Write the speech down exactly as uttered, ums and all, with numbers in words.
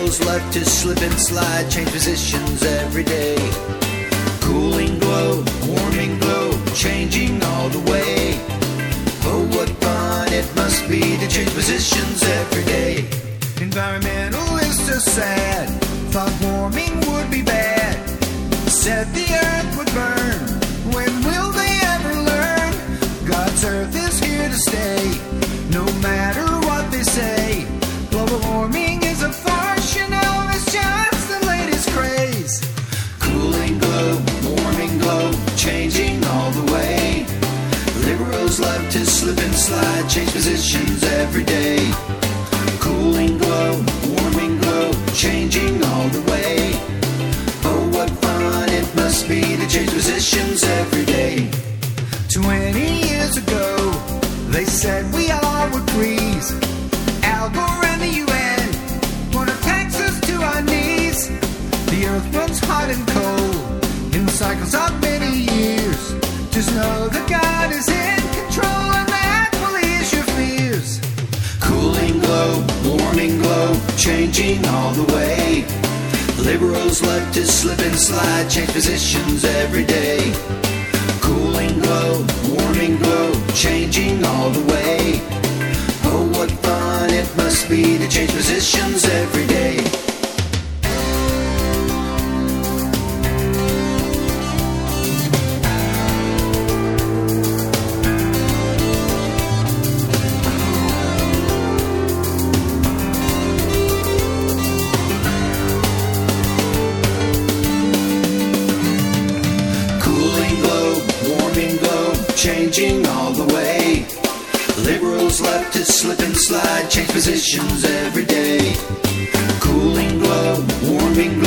Liberals, leftists slip and slide, change positions every day. Cooling glow, warming glow, changing all the way. Oh, what fun it must be to change positions every day. Environmentalists are sad, thought warming would be bad. Said the earth would burn, when will they ever learn? God's earth is here to stay, no matter what they say. Global warming is a farce, you know, it's just the latest craze. Cooling glow, warming glow, changing all the way. Liberals, leftists slip and slide, change positions every day. Cooling glow, warming glow, changing all the way. Oh, what fun it must be to change positions every day. Twenty years ago, they said we all would freeze. Al Gore and the U N wanna tax us to our knees. The earth runs hot and cold in cycles of many years. Just know that God is in control and that will ease your fears. Cooling glow, warming glow, changing all the way. Liberals, leftists slip and slide, change positions every day. Cooling glow, warming glow, changing all the way. Oh, what fun it must be to change positions every day. Changing all the way. Liberals, leftists slip and slide, change positions every day. Cooling glow, warming glow,